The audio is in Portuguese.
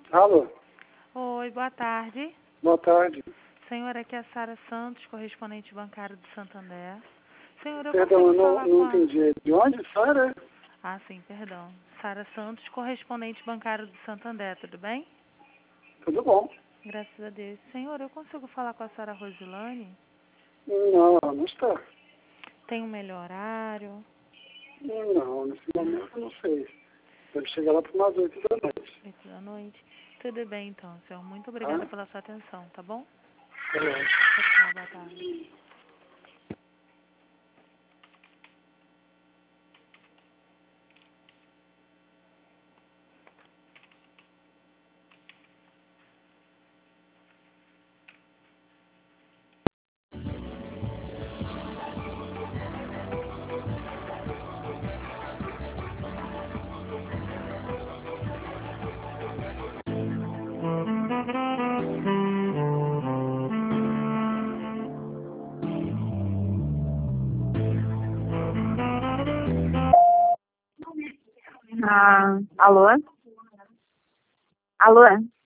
Alô, Oi, boa tarde. boa tarde. Senhor, aqui é a Sara Santos, correspondente bancário do Santander. Senhor, eu Perdão, eu consigo não, falar não com a... entendi. De onde, Sara? Ah, sim, perdão. Sara Santos, correspondente bancário do Santander, tudo bem? Tudo bom? Graças a Deus. Senhor, eu consigo falar com a Sara Rosilane? Não, ela não está. Tem um melhor horário? Não, nesse momento eu não sei. Deve chegar lá para umas 8 da noite. 8 da noite. Tudo bem, então, senhor. Muito obrigada Tá? pela sua atenção, tá bom? Beleza. Tchau, boa tarde. Alô? Alô?